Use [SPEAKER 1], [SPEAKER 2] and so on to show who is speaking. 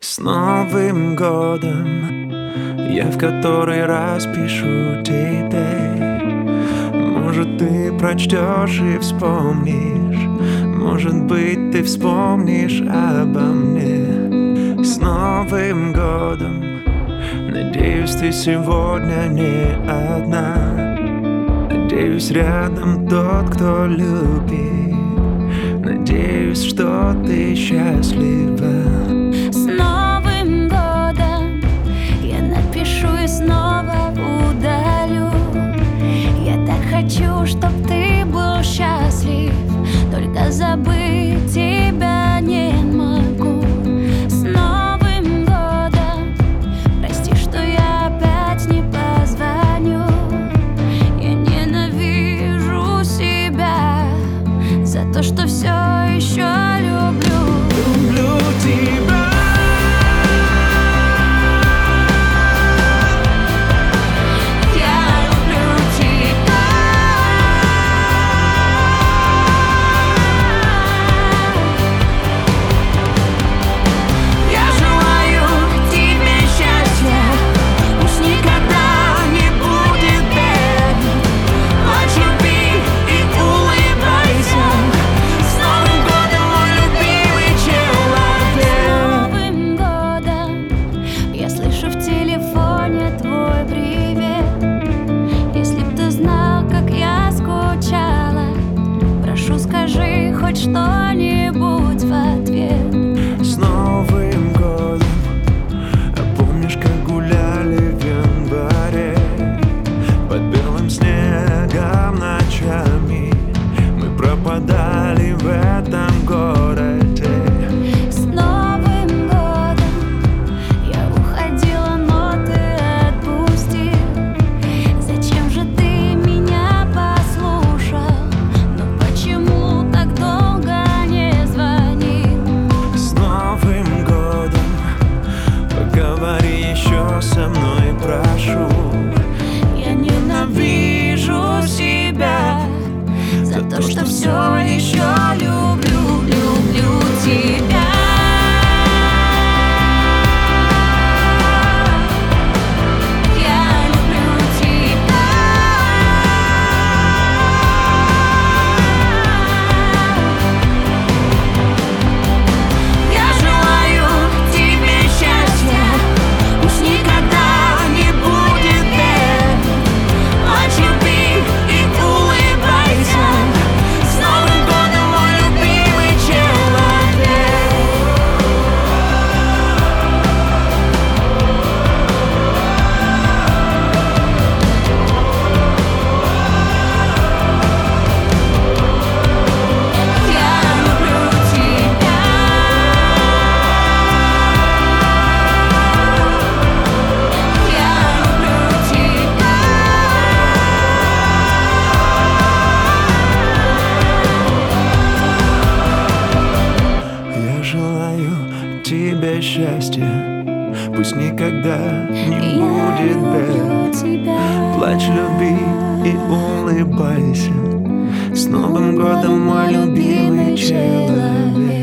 [SPEAKER 1] С Новым годом я в который раз пишу тебе. Может, ты прочтешь и вспомнишь, может быть, ты вспомнишь обо мне. С Новым годом, надеюсь, ты сегодня не одна. Надеюсь, рядом тот, кто любит. Надеюсь, что ты счастлива.
[SPEAKER 2] С Новым годом я напишу и снова удалю. Я так хочу, чтоб ты был счастлив, только забыть тебя не могу. С Новым годом, прости, что я опять не позвоню. Я ненавижу себя за то, что все еще люблю.
[SPEAKER 1] Люблю тебя.
[SPEAKER 2] Хоть что-нибудь в ответ.
[SPEAKER 1] С Новым годом, а помнишь, как гуляли в январе под белым снегом ночами? Мы пропадали в этом городе.
[SPEAKER 2] С Новым годом я уходила, но ты отпустил. Зачем же ты меня послушал? Но почему так долго не звонил?
[SPEAKER 1] С Новым годом, поговори еще со мной, прошу.
[SPEAKER 2] Я ненавижу себя за то, что все еще люблю тебя.
[SPEAKER 1] Тебе счастья, пусть никогда не будет бед. Плачь, люби и улыбайся. С Новым годом, мой любимый человек.